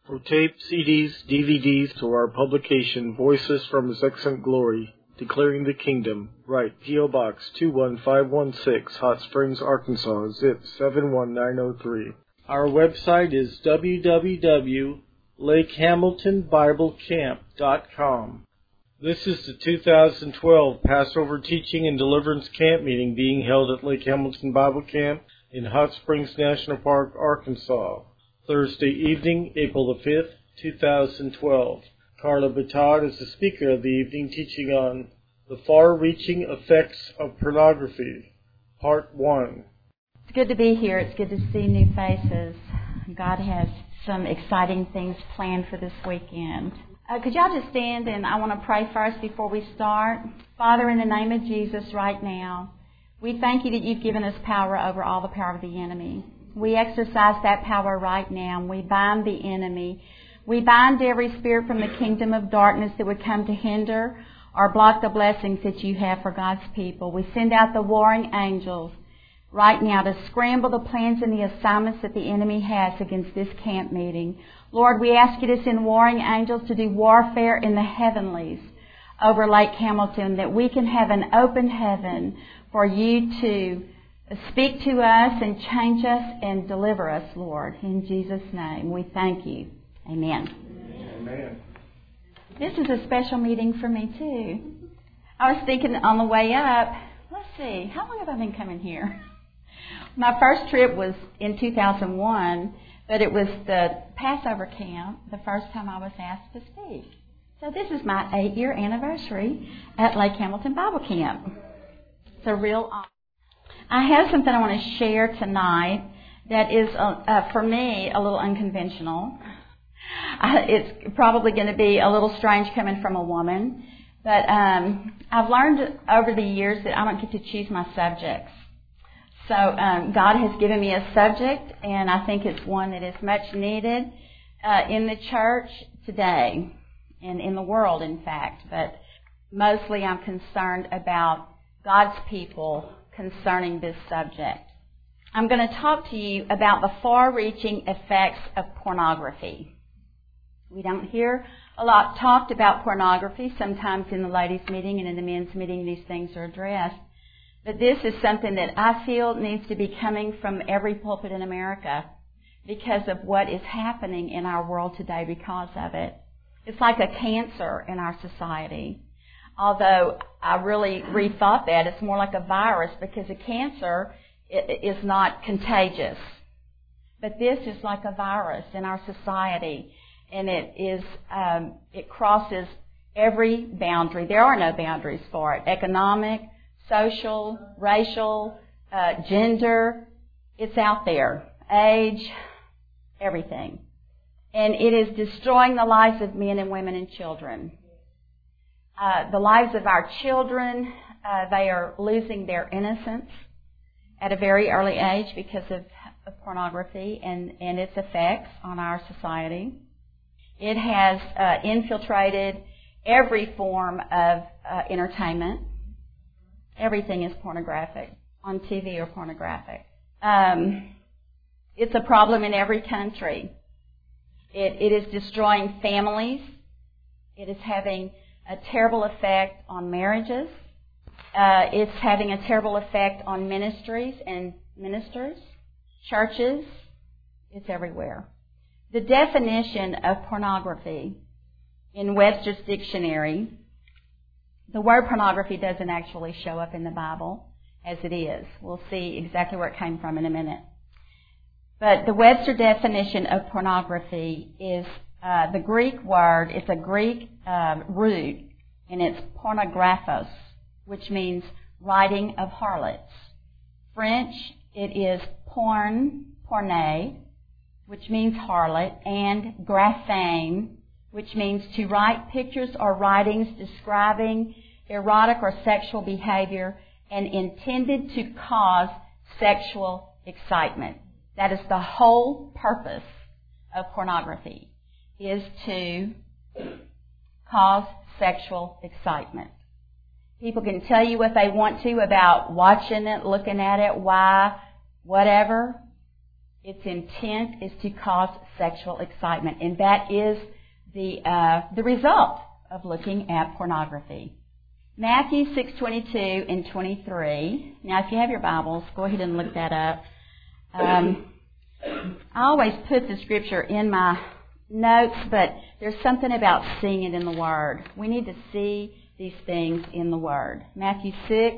For tape, CDs, DVDs to our publication, Voices from His Excellent Glory, Declaring the Kingdom, write P.O. Box 21516, Hot Springs, Arkansas, zip 71903. Our website is www.lakehamiltonbiblecamp.com. This is the 2012 Passover Teaching and Deliverance Camp Meeting being held at Lake Hamilton Bible Camp in Hot Springs National Park, Arkansas. Thursday evening, April the 5th, 2012. Carla Batad is the speaker of the evening, teaching on the far-reaching effects of pornography, Part 1. It's good to be here. It's good to see new faces. God has some exciting things planned for this weekend. Could y'all just stand, and I want to pray first before we start. Father, in the name of Jesus right now, we thank you that you've given us power over all the power of the enemy. We exercise that power right now, and we bind the enemy. We bind every spirit from the kingdom of darkness that would come to hinder or block the blessings that you have for God's people. We send out the warring angels right now to scramble the plans and the assignments that the enemy has against this camp meeting. Lord, we ask you to send warring angels to do warfare in the heavenlies over Lake Hamilton, that we can have an open heaven for you to speak to us and change us and deliver us, Lord. In Jesus' name, we thank you. Amen. Amen. This is a special meeting for me, too. I was thinking on the way up, let's see, how long have I been coming here? My first trip was in 2001, but it was the Passover camp, the first time I was asked to speak. So this is my 8-year anniversary at Lake Hamilton Bible Camp. It's a real honor. I have something I want to share tonight that is, for me, a little unconventional. It's probably going to be a little strange coming from a woman, but I've learned over the years that I don't get to choose my subjects. So God has given me a subject, and I think it's one that is much needed in the church today and in the world, in fact. But mostly I'm concerned about God's people concerning this subject. I'm going to talk to you about the far-reaching effects of pornography. We don't hear a lot talked about pornography. Sometimes in the ladies' meeting and in the men's meeting these things are addressed. But this is something that I feel needs to be coming from every pulpit in America because of what is happening in our world today because of it. It's like a cancer in our society. Although I really rethought that, it's more like a virus because a cancer is not contagious. But this is like a virus in our society, and it crosses every boundary. There are no boundaries for it. Economic, social, racial, gender, it's out there. Age, everything. And it is destroying the lives of men and women and children. The lives of our children, they are losing their innocence at a very early age because of pornography and its effects on our society. It has infiltrated every form of entertainment. Everything is pornographic, on TV or pornographic. It's a problem in every country. It is destroying families. It is having a terrible effect on marriages. It's having a terrible effect on ministries and ministers, churches. It's everywhere. The definition of pornography in Webster's dictionary, the word pornography doesn't actually show up in the Bible as it is. We'll see exactly where it came from in a minute. But the Webster definition of pornography is the Greek word. It's a Greek root, and it's pornographos, which means writing of harlots. French, it is porne, which means harlot, and grapheme, which means to write pictures or writings describing erotic or sexual behavior and intended to cause sexual excitement. That is the whole purpose of pornography, is to cause sexual excitement. People can tell you what they want to about watching it, looking at it, why, whatever. its intent is to cause sexual excitement, and that is the result of looking at pornography. Matthew 6:22 and 23. Now, if you have your Bibles, go ahead and look that up. I always put the scripture in my notes, but there's something about seeing it in the Word. We need to see these things in the Word. Matthew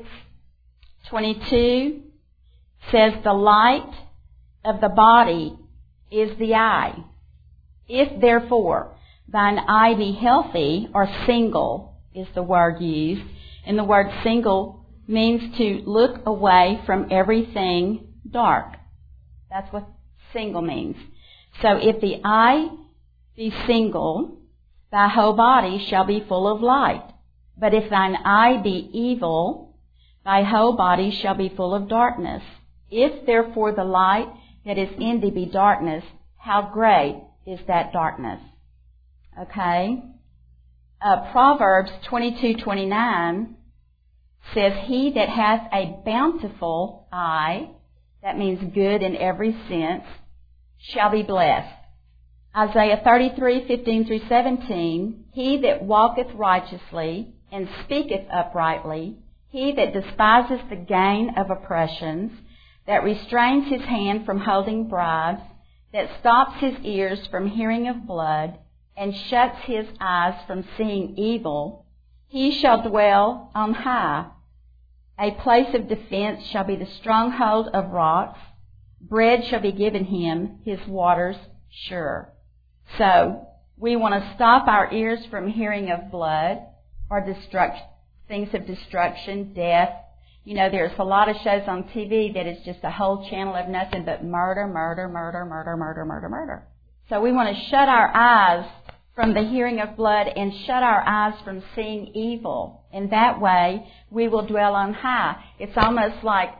6:22 says, "The light of the body is the eye. If therefore thine eye be healthy," or single is the word used, and the word single means to look away from everything dark. That's what single means. So if the eye be single, thy whole body shall be full of light. But if thine eye be evil, thy whole body shall be full of darkness. If therefore the light that is in thee be darkness, how great is that darkness? Okay? Proverbs 22:29 says, "He that hath a bountiful eye," that means good in every sense, "shall be blessed." Isaiah 33:15 through 17, "He that walketh righteously and speaketh uprightly, he that despises the gain of oppressions, that restrains his hand from holding bribes, that stops his ears from hearing of blood, and shuts his eyes from seeing evil, he shall dwell on high. A place of defense shall be the stronghold of rocks. Bread shall be given him, his waters sure." So, we want to stop our ears from hearing of blood or things of destruction, death. You know, there's a lot of shows on TV that is just a whole channel of nothing but murder, murder, murder, murder, murder, murder, murder. So we want to shut our eyes from the hearing of blood and shut our eyes from seeing evil. And that way, we will dwell on high. It's almost like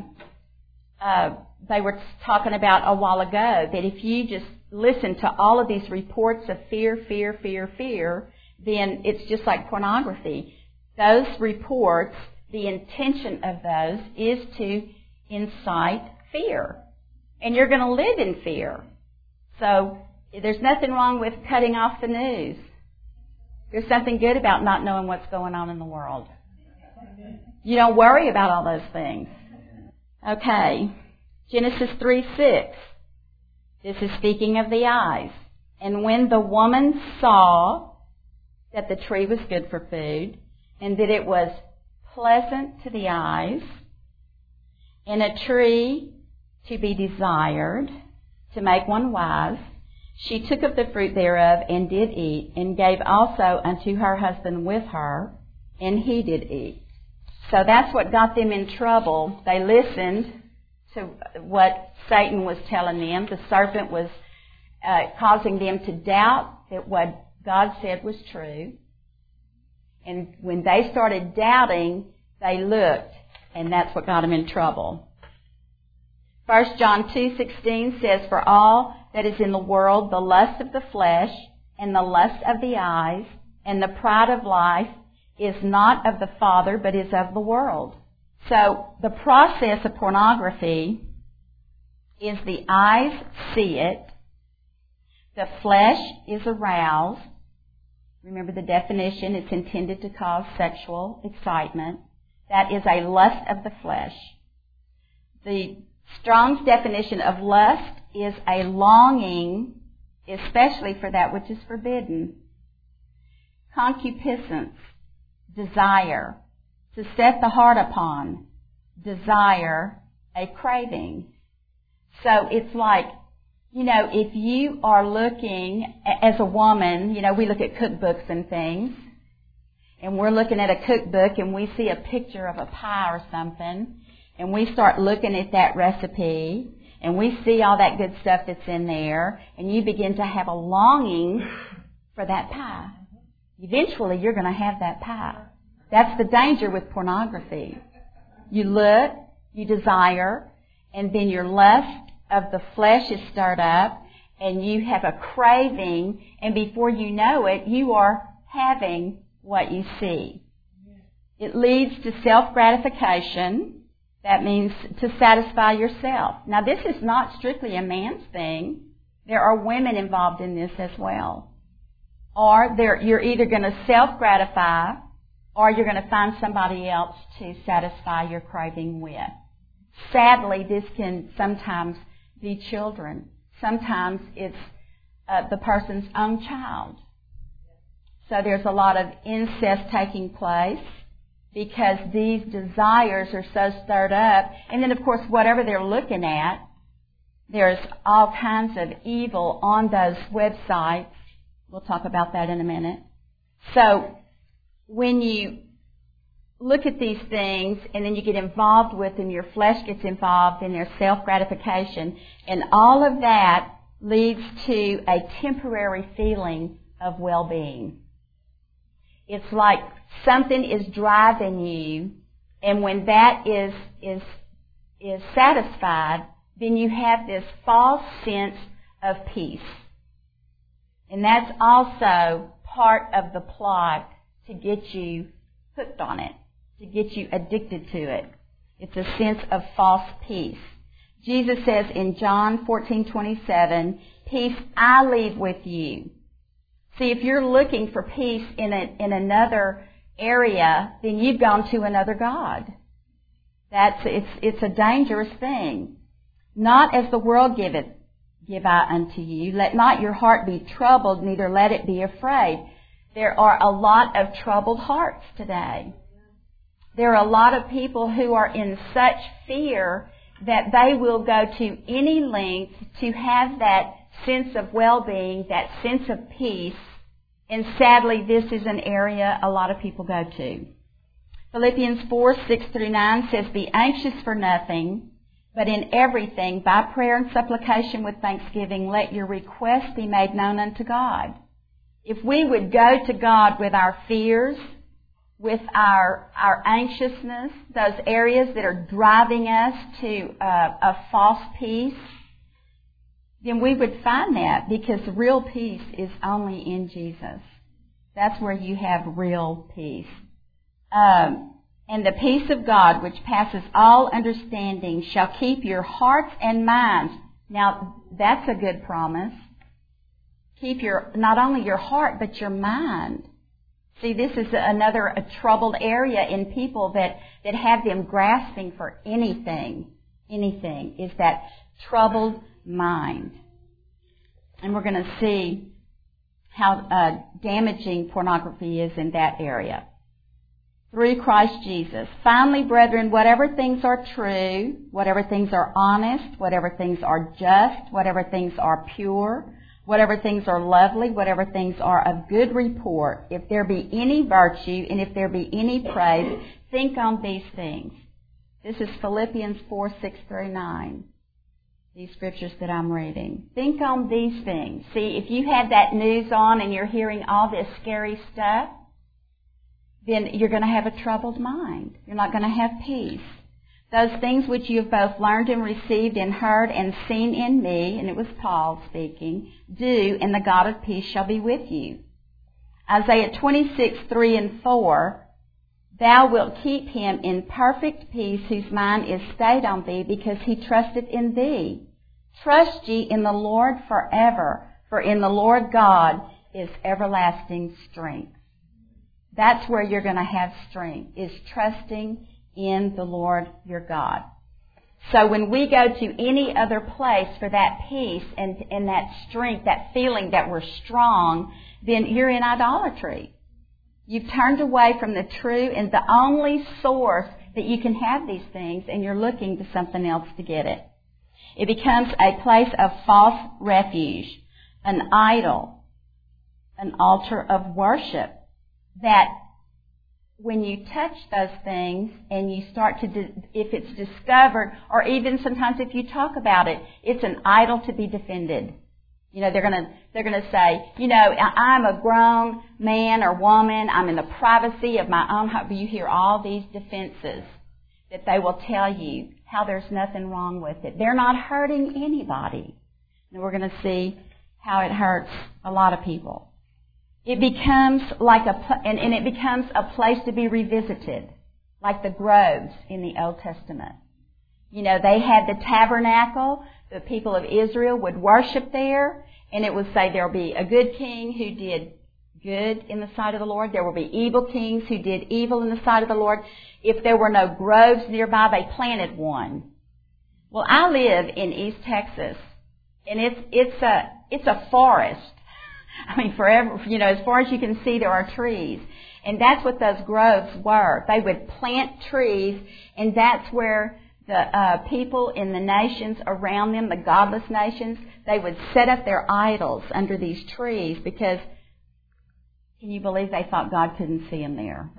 they were talking about a while ago, that if you just listen to all of these reports of fear, fear, fear, fear, then it's just like pornography. Those reports, the intention of those is to incite fear. And you're going to live in fear. So there's nothing wrong with cutting off the news. There's something good about not knowing what's going on in the world. You don't worry about all those things. Okay. Genesis 3:6. This is speaking of the eyes. "And when the woman saw that the tree was good for food, and that it was pleasant to the eyes, and a tree to be desired, to make one wise, she took of the fruit thereof and did eat, and gave also unto her husband with her, and he did eat." So that's what got them in trouble. They listened to what Satan was telling them. The serpent was causing them to doubt that what God said was true. And when they started doubting, they looked, and that's what got them in trouble. 1 John 2:16 says, "For all that is in the world, the lust of the flesh, and the lust of the eyes, and the pride of life, is not of the Father, but is of the world." So the process of pornography is the eyes see it, the flesh is aroused. Remember the definition, it's intended to cause sexual excitement. That is a lust of the flesh. The Strong's definition of lust is a longing, especially for that which is forbidden. Concupiscence, desire, to set the heart upon, desire, a craving. So it's like, you know, if you are looking, as a woman, you know, we look at cookbooks and things, and we're looking at a cookbook and we see a picture of a pie or something, and we start looking at that recipe, and we see all that good stuff that's in there, and you begin to have a longing for that pie. Eventually, you're going to have that pie. That's the danger with pornography. You look, you desire, and then your lust of the flesh is stirred up, and you have a craving, and before you know it, you are having what you see. It leads to self-gratification, That means to satisfy yourself. Now, this is not strictly a man's thing. There are women involved in this as well. Or you're either going to self-gratify or you're going to find somebody else to satisfy your craving with. Sadly, this can sometimes be children. Sometimes it's the person's own child. So there's a lot of incest taking place because these desires are so stirred up. And then, of course, whatever they're looking at, there's all kinds of evil on those websites. We'll talk about that in a minute. So when you look at these things and then you get involved with them, your flesh gets involved in their self-gratification, and all of that leads to a temporary feeling of well-being. It's like something is driving you, and when that is satisfied, then you have this false sense of peace. And that's also part of the plot to get you hooked on it, to get you addicted to it. It's a sense of false peace. Jesus says in John 14:27, "Peace I leave with you." See, if you're looking for peace in another area, then you've gone to another god. It's a dangerous thing. "Not as the world giveth, give I unto you. Let not your heart be troubled, neither let it be afraid." There are a lot of troubled hearts today. There are a lot of people who are in such fear that they will go to any length to have that sense of well-being, that sense of peace. And sadly, this is an area a lot of people go to. Philippians 4:6-9 says, "Be anxious for nothing, but in everything, by prayer and supplication with thanksgiving, let your requests be made known unto God." If we would go to God with our fears, with our anxiousness, those areas that are driving us to a false peace, then we would find that, because real peace is only in Jesus. That's where you have real peace. "And the peace of God, which passes all understanding, shall keep your hearts and minds." Now, that's a good promise. Keep not only your heart, but your mind. See, this is a troubled area in people that have them grasping for anything, is that troubled mind. And we're going to see how damaging pornography is in that area. Through Christ Jesus. "Finally, brethren, whatever things are true, whatever things are honest, whatever things are just, whatever things are pure, whatever things are lovely, whatever things are of good report, if there be any virtue and if there be any praise, think on these things." This is Philippians 4:6-9. These scriptures that I'm reading. Think on these things. See, if you have that news on and you're hearing all this scary stuff, then you're going to have a troubled mind. You're not going to have peace. "Those things which you have both learned and received and heard and seen in me," and it was Paul speaking, "do, and the God of peace shall be with you." Isaiah 26:3-4, "Thou wilt keep him in perfect peace whose mind is stayed on thee, because he trusteth in thee. Trust ye in the Lord forever, for in the Lord God is everlasting strength." That's where you're going to have strength, is trusting in the Lord your God. So when we go to any other place for that peace and that strength, that feeling that we're strong, then you're in idolatry. You've turned away from the true and the only source that you can have these things, and you're looking to something else to get it. It becomes a place of false refuge, an idol, an altar of worship, that when you touch those things and you start to, if it's discovered, or even sometimes if you talk about it, it's an idol to be defended. You know, they're gonna say, you know, I'm a grown man or woman, I'm in the privacy of my own home. You hear all these defenses that they will tell you how there's nothing wrong with it. They're not hurting anybody. And we're going to see how it hurts a lot of people. It becomes like it becomes a place to be revisited, like the groves in the Old Testament. You know, they had the tabernacle. The people of Israel would worship there, and it would say there will be a good king who did good in the sight of the Lord. There will be evil kings who did evil in the sight of the Lord. If there were no groves nearby, they planted one. Well, I live in East Texas, and it's a forest. I mean, forever, you know, as far as you can see, there are trees. And that's what those groves were. They would plant trees, and that's where the people in the nations around them, the godless nations, they would set up their idols under these trees because, can you believe they thought God couldn't see them there?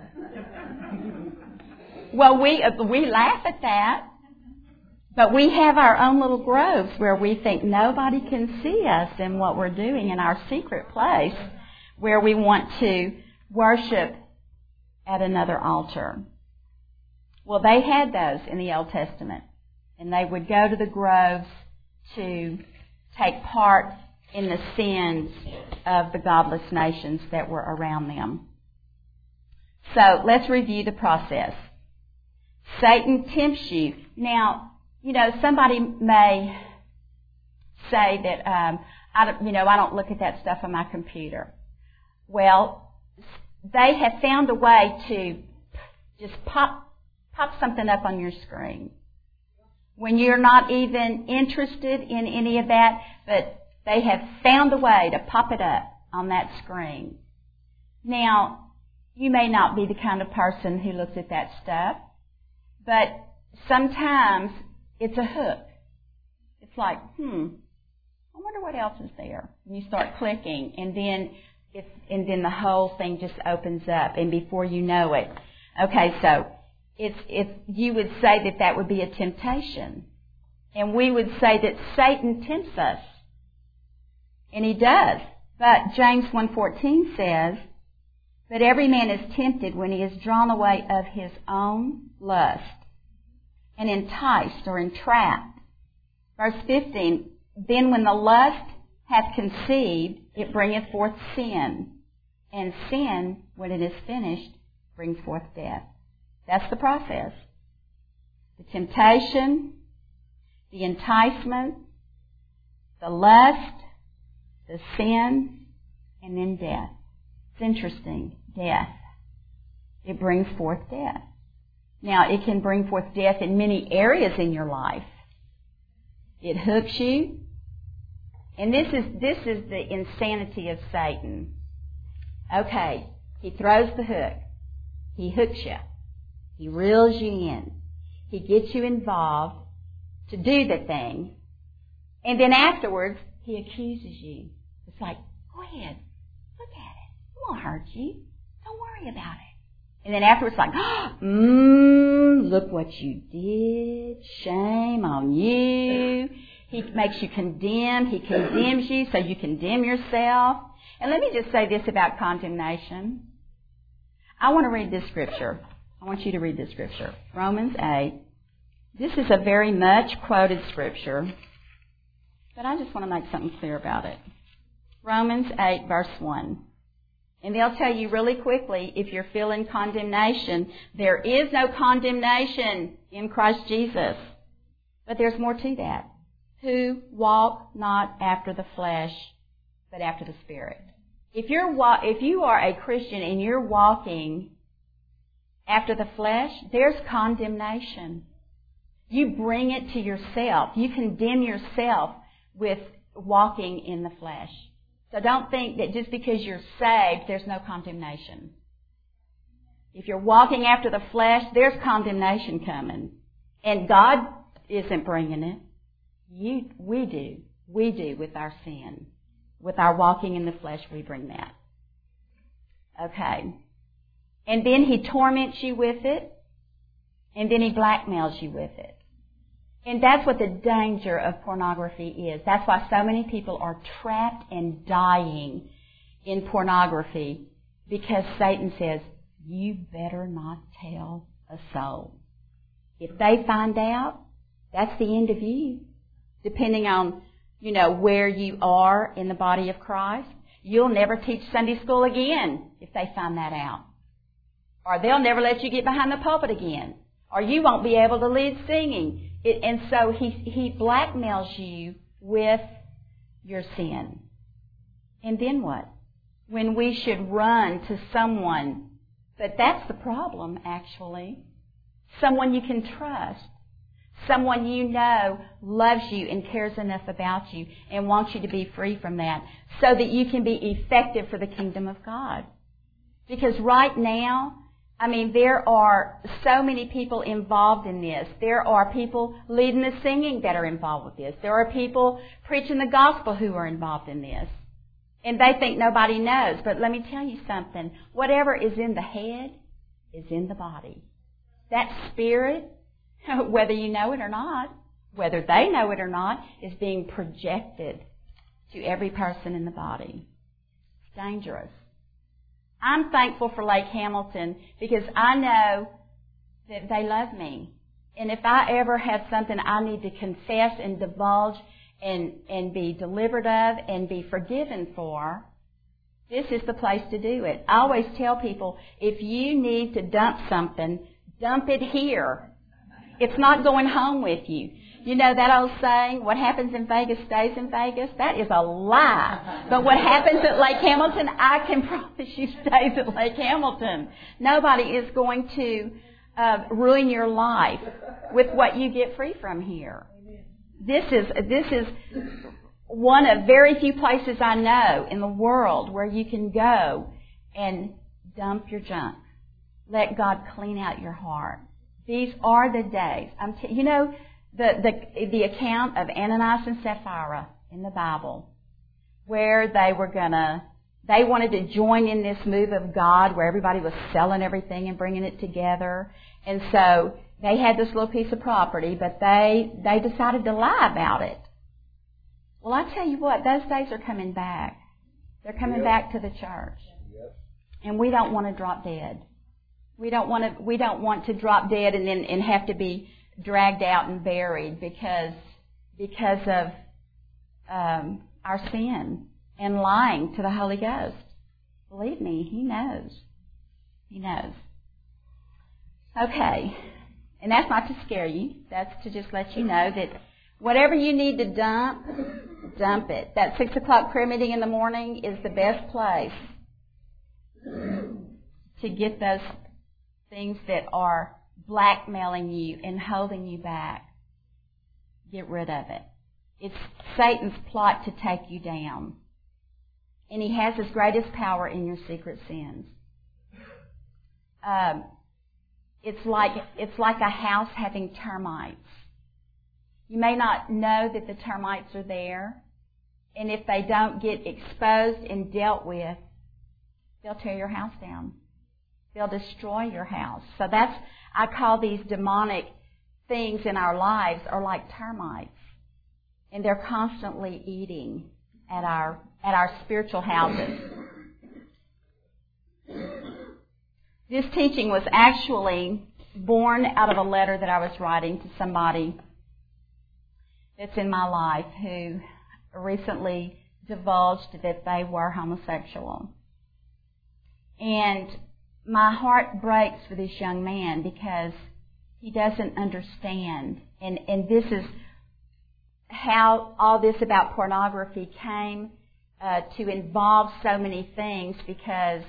Well, we laugh at that, but we have our own little groves where we think nobody can see us in what we're doing in our secret place where we want to worship at another altar. Well, they had those in the Old Testament, and they would go to the groves to take part in the sins of the godless nations that were around them. So let's review the process. Satan tempts you. Now, you know, somebody may say that, I don't look at that stuff on my computer. Well, they have found a way to just pop something up on your screen when you're not even interested in any of that, but they have found a way to pop it up on that screen. Now, you may not be the kind of person who looks at that stuff, but sometimes it's a hook. It's like, I wonder what else is there. And you start clicking, and then the whole thing just opens up, and before you know it, okay, so you would say that would be a temptation. And we would say that Satan tempts us. And he does. But James 1:14 says, "But every man is tempted when he is drawn away of his own lust, and enticed," or entrapped. Verse 15, "Then when the lust hath conceived, it bringeth forth sin. And sin, when it is finished, brings forth death." That's the process. The temptation, the enticement, the lust, the sin, and then death. It's interesting. Death. It brings forth death. Now, it can bring forth death in many areas in your life. It hooks you. And this is the insanity of Satan. Okay, he throws the hook. He hooks you. He reels you in. He gets you involved to do the thing. And then afterwards, he accuses you. It's like, go ahead. Look at it. It won't hurt you. Don't worry about it. And then afterwards, like, look what you did. Shame on you. He makes you condemn. He condemns you, so you condemn yourself. And let me just say this about condemnation. I want to read this scripture. I want you to read this scripture. Romans 8. This is a very much quoted scripture, but I just want to make something clear about it. Romans 8, verse 1. And they'll tell you really quickly, if you're feeling condemnation, there is no condemnation in Christ Jesus. But there's more to that. Who walk not after the flesh, but after the Spirit. If you are a Christian and you're walking after the flesh, there's condemnation. You bring it to yourself. You condemn yourself with walking in the flesh. So don't think that just because you're saved, there's no condemnation. If you're walking after the flesh, there's condemnation coming. And God isn't bringing it. We do with our sin. With our walking in the flesh, we bring that. Okay. And then he torments you with it. And then he blackmails you with it. And that's what the danger of pornography is. That's why so many people are trapped and dying in pornography, because Satan says, you better not tell a soul. If they find out, that's the end of you. Depending on, where you are in the body of Christ, you'll never teach Sunday school again if they find that out. Or they'll never let you get behind the pulpit again. Or you won't be able to lead singing. And so he blackmails you with your sin. And then what? When we should run to someone, but that's the problem, actually. Someone you can trust. Someone you know loves you and cares enough about you and wants you to be free from that so that you can be effective for the kingdom of God. Because right now, there are so many people involved in this. There are people leading the singing that are involved with this. There are people preaching the gospel who are involved in this. And they think nobody knows. But let me tell you something. Whatever is in the head is in the body. That spirit, whether you know it or not, whether they know it or not, is being projected to every person in the body. It's dangerous. I'm thankful for Lake Hamilton because I know that they love me. And if I ever have something I need to confess and divulge and be delivered of and be forgiven for, this is the place to do it. I always tell people, if you need to dump something, dump it here. It's not going home with you. You know that old saying, what happens in Vegas stays in Vegas? That is a lie. But what happens at Lake Hamilton, I can promise you stays at Lake Hamilton. Nobody is going to ruin your life with what you get free from here. This is one of very few places I know in the world where you can go and dump your junk. Let God clean out your heart. These are the days. The account of Ananias and Sapphira in the Bible, where they wanted to join in this move of God, where everybody was selling everything and bringing it together, and so they had this little piece of property, but they decided to lie about it. Well, I tell you what, those days are coming back. They're coming back to the church, and we don't want to drop dead. We don't want to drop dead and have to be dragged out and buried because of our sin and lying to the Holy Ghost. Believe me, He knows. He knows. Okay. And that's not to scare you. That's to just let you know that whatever you need to dump it. That 6 o'clock prayer meeting in the morning is the best place to get those things that are blackmailing you and holding you back. Get rid of it. It's Satan's plot to take you down. And he has his greatest power in your secret sins. It's like a house having termites. You may not know that the termites are there, and if they don't get exposed and dealt with, they'll tear your house down. They'll destroy your house. So I call these demonic things in our lives are like termites, and they're constantly eating at our spiritual houses. This teaching was actually born out of a letter that I was writing to somebody that's in my life who recently divulged that they were homosexual. And my heart breaks for this young man because he doesn't understand. And this is how all this about pornography came to involve so many things, because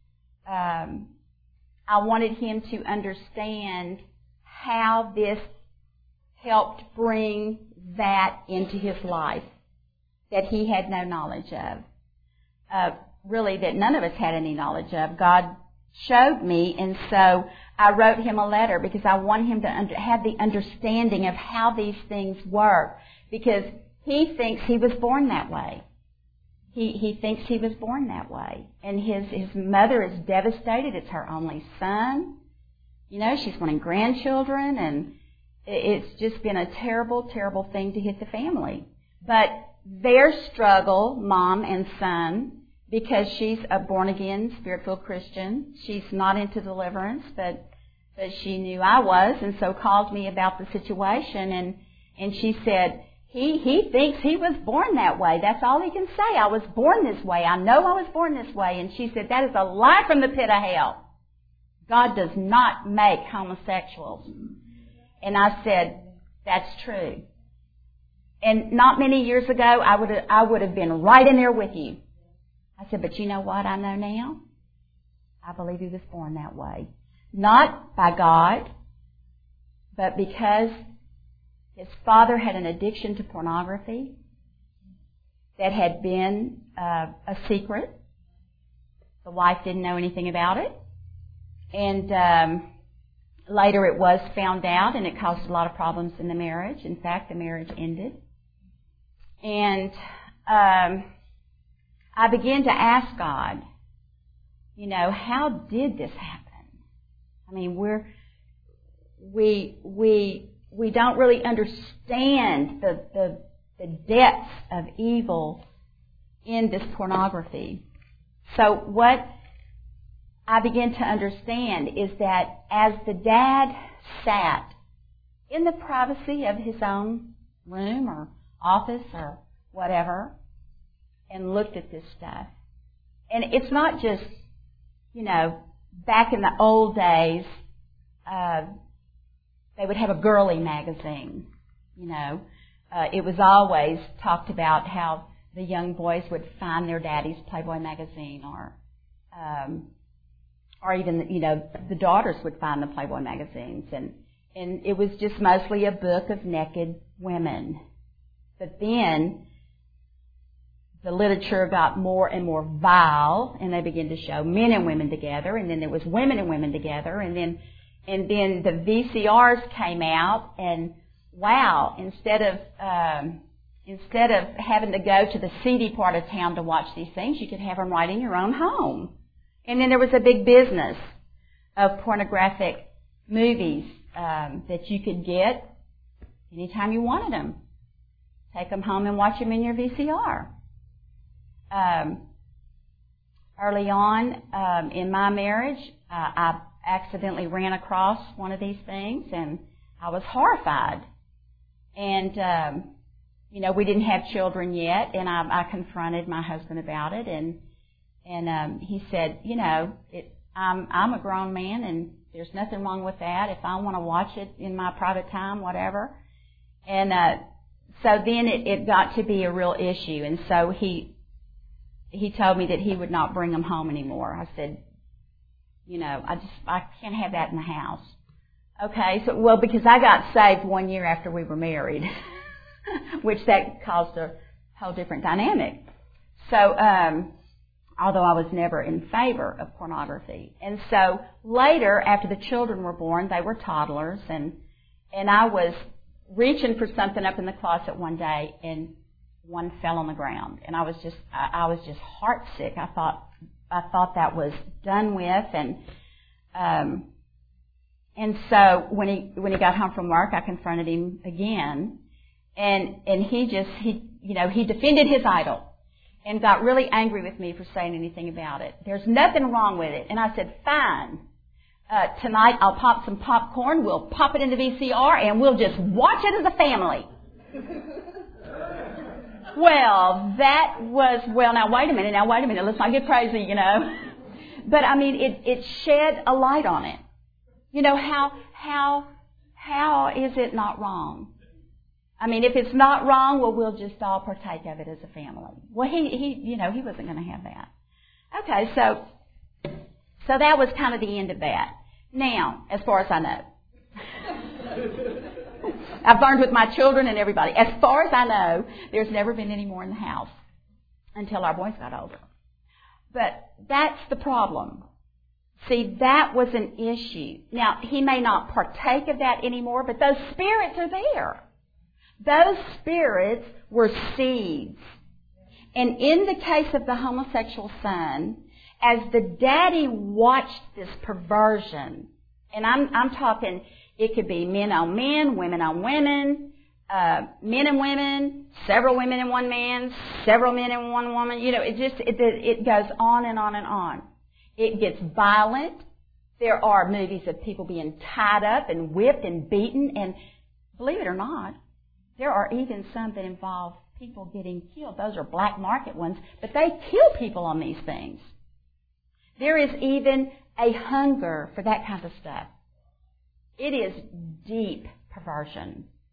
I wanted him to understand how this helped bring that into his life that he had no knowledge of. Really, that none of us had any knowledge of. God showed me, and so I wrote him a letter because I want him to have the understanding of how these things work, because he thinks he was born that way. He thinks he was born that way. And his mother is devastated. It's her only son. You know, she's wanting grandchildren, and it's just been a terrible, terrible thing to hit the family. But their struggle, mom and son, because she's a born-again, spiritual Christian. She's not into deliverance, but she knew I was, and so called me about the situation, and she said, he thinks he was born that way. That's all he can say. I was born this way. I know I was born this way. And she said, that is a lie from the pit of hell. God does not make homosexuals. And I said, That's true. And not many years ago, I would have been right in there with you. I said, but you know what I know now? I believe he was born that way. Not by God, but because his father had an addiction to pornography that had been a secret. The wife didn't know anything about it. And later it was found out, and it caused a lot of problems in the marriage. In fact, the marriage ended. And I began to ask God, you know, how did this happen? I mean, we don't really understand the depths of evil in this pornography. So what I began to understand is that as the dad sat in the privacy of his own room or office or whatever and looked at this stuff, and it's not just, you know, back in the old days, they would have a girly magazine, you know. It was always talked about how the young boys would find their daddy's Playboy magazine, or even, you know, the daughters would find the Playboy magazines, and it was just mostly a book of naked women. But then the literature got more and more vile, and they began to show men and women together, and then there was women and women together, and then the VCRs came out, and wow, instead of having to go to the seedy part of town to watch these things, you could have them right in your own home. And then there was a big business of pornographic movies that you could get anytime you wanted them. Take them home and watch them in your VCR. Early on in my marriage, I accidentally ran across one of these things, and I was horrified. And you know, we didn't have children yet, and I confronted my husband about it, and he said, you know, I'm a grown man, and there's nothing wrong with that. If I want to watch it in my private time, whatever. And so then it got to be a real issue, and so he told me that he would not bring them home anymore. I said, you know, I can't have that in the house. Okay, so, well, because I got saved 1 year after we were married, which that caused a whole different dynamic. So, although I was never in favor of pornography. And so later, after the children were born, they were toddlers, and I was reaching for something up in the closet one day, and one fell on the ground, and I was just heartsick. I thought that was done with, and so when he got home from work, I confronted him again, and he defended his idol and got really angry with me for saying anything about it. There's nothing wrong with it. And I said, fine. Tonight I'll pop some popcorn, we'll pop it in the VCR, and we'll just watch it as a family. Well, now wait a minute, let's not get crazy, you know. But I mean, it shed a light on it. You know, how is it not wrong? I mean, if it's not wrong, well, we'll just all partake of it as a family. Well, he wasn't going to have that. Okay, so that was kind of the end of that. Now, as far as I know, I've learned with my children and everybody, as far as I know, there's never been any more in the house until our boys got older. But that's the problem. See, that was an issue. Now, he may not partake of that anymore, but those spirits are there. Those spirits were seeds. And in the case of the homosexual son, as the daddy watched this perversion, and I'm talking, it could be men on men, women on women, men and women, several women and one man, several men and one woman. You know, it goes on and on and on. It gets violent. There are movies of people being tied up and whipped and beaten, and believe it or not, there are even some that involve people getting killed. Those are black market ones, but they kill people on these things. There is even a hunger for that kind of stuff. It is deep perversion.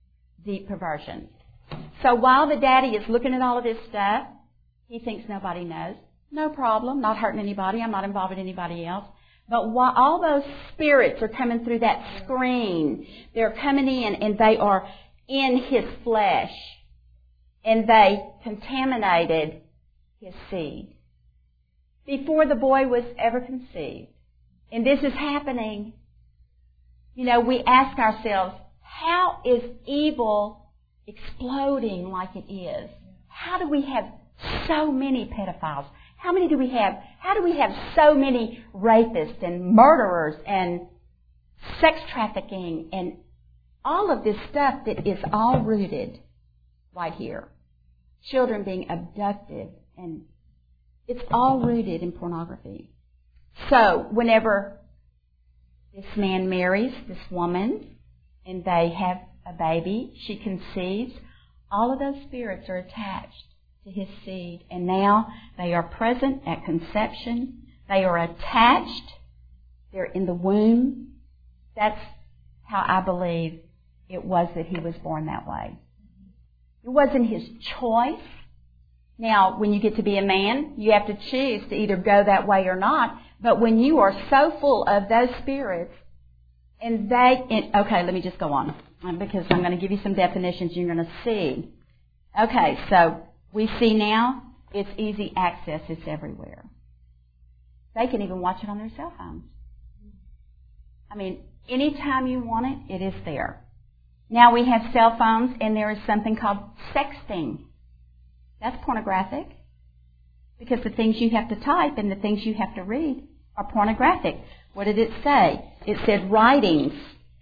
deep perversion. So while the daddy is looking at all of this stuff, he thinks nobody knows. No problem, not hurting anybody, I'm not involved with anybody else. But while all those spirits are coming through that screen, they're coming in and they are in his flesh. And they contaminated his seed before the boy was ever conceived. And this is happening. You know, we ask ourselves, how is evil exploding like it is? How do we have so many pedophiles? How many do we have? How do we have so many rapists and murderers and sex trafficking and all of this stuff that is all rooted right here? Children being abducted, and it's all rooted in pornography. So whenever this man marries this woman and they have a baby, she conceives, all of those spirits are attached to his seed. And now they are present at conception. They are attached. They're in the womb. That's how I believe it was that he was born that way. It wasn't his choice. Now, when you get to be a man, you have to choose to either go that way or not. But when you are so full of those spirits, okay, let me just go on, because I'm going to give you some definitions you're going to see. Okay, so we see now it's easy access. It's everywhere. They can even watch it on their cell phones. I mean, anytime you want it, it is there. Now we have cell phones, and there is something called sexting. That's pornographic, because the things you have to type and the things you have to read are pornographic. What did it say? It said writings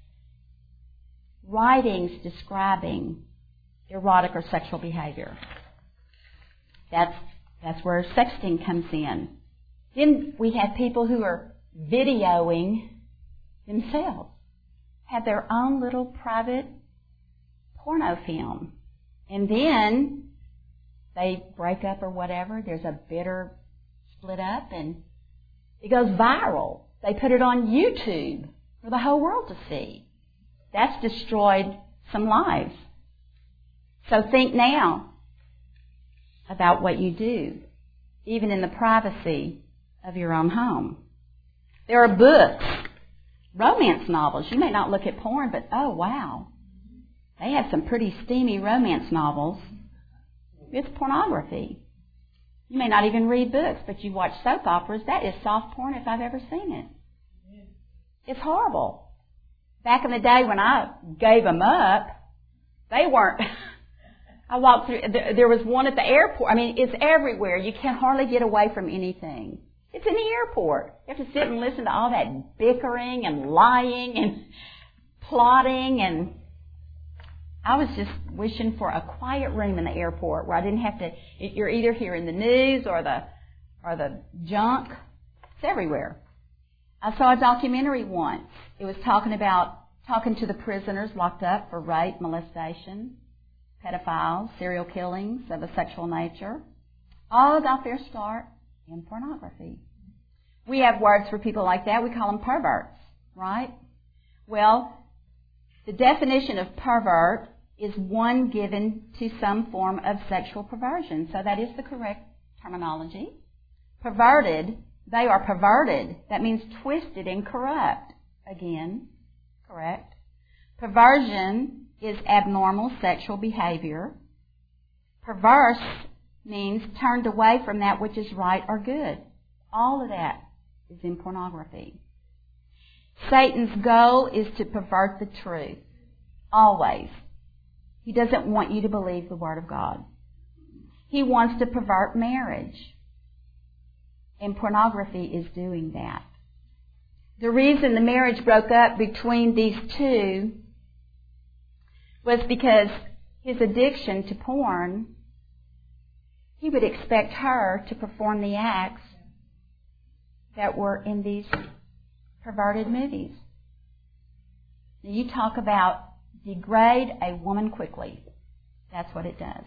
describing erotic or sexual behavior. That's where sexting comes in. Then we have people who are videoing themselves, have their own little private porno film. And then they break up or whatever. There's a bitter split up and it goes viral. They put it on YouTube for the whole world to see. That's destroyed some lives. So think now about what you do, even in the privacy of your own home. There are books, romance novels. You may not look at porn, but oh wow, they have some pretty steamy romance novels. It's pornography. You may not even read books, but you watch soap operas. That is soft porn if I've ever seen it. It's horrible. Back in the day when I gave them up, they weren't. I walked through, there was one at the airport. I mean, it's everywhere. You can hardly get away from anything. It's in the airport. You have to sit and listen to all that bickering and lying and plotting, and I was just wishing for a quiet room in the airport where I didn't have to, you're either hearing the news or the junk. It's everywhere. I saw a documentary once. It was talking to the prisoners locked up for rape, molestation, pedophiles, serial killings of a sexual nature. All got their start in pornography. We have words for people like that. We call them perverts, right? Well, the definition of pervert is one given to some form of sexual perversion. So that is the correct terminology. Perverted, they are perverted. That means twisted and corrupt. Again, correct. Perversion is abnormal sexual behavior. Perverse means turned away from that which is right or good. All of that is in pornography. Satan's goal is to pervert the truth. Always. He doesn't want you to believe the Word of God. He wants to pervert marriage. And pornography is doing that. The reason the marriage broke up between these two was because his addiction to porn, he would expect her to perform the acts that were in these perverted movies. Now you talk about degrade a woman quickly. That's what it does.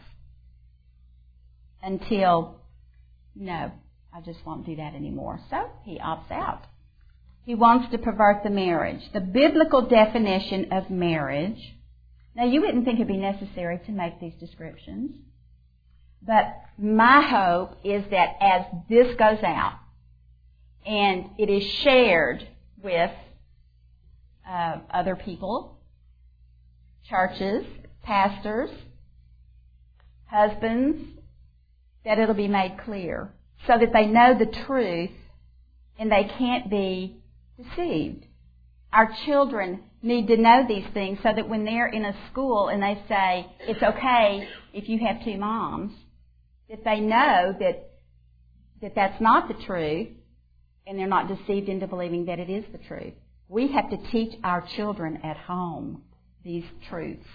Until, no, I just won't do that anymore. So he opts out. He wants to pervert the marriage. The biblical definition of marriage Now, you wouldn't think it'd be necessary to make these descriptions, but my hope is that as this goes out and it is shared with other people, churches, pastors, husbands, that it'll be made clear so that they know the truth and they can't be deceived. Our children need to know these things so that when they're in a school and they say, it's okay if you have two moms, that they know that that's not the truth and they're not deceived into believing that it is the truth. We have to teach our children at home these truths.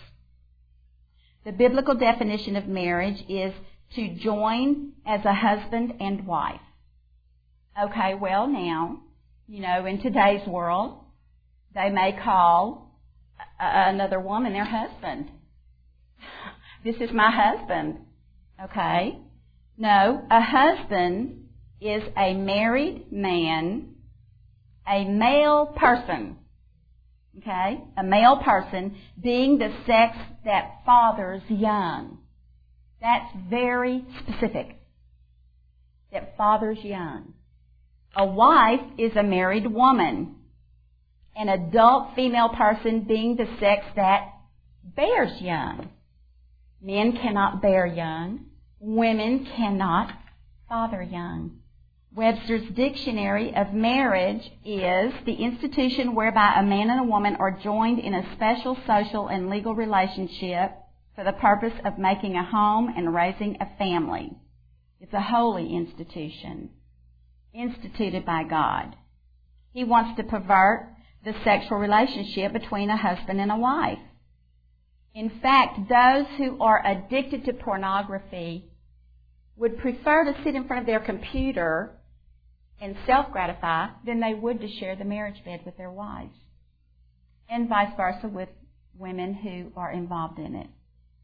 The biblical definition of marriage is to join as a husband and wife. Okay, well now, in today's world, they may call another woman their husband. This is my husband. Okay? No, a husband is a married man, a male person. Okay? A male person being the sex that fathers young. That's very specific. That fathers young. A wife is a married woman. An adult female person being the sex that bears young. Men cannot bear young. Women cannot father young. Webster's Dictionary of Marriage is the institution whereby a man and a woman are joined in a special social and legal relationship for the purpose of making a home and raising a family. It's a holy institution, instituted by God. He wants to pervert the sexual relationship between a husband and a wife. In fact, those who are addicted to pornography would prefer to sit in front of their computer and self-gratify than they would to share the marriage bed with their wives. And vice versa with women who are involved in it.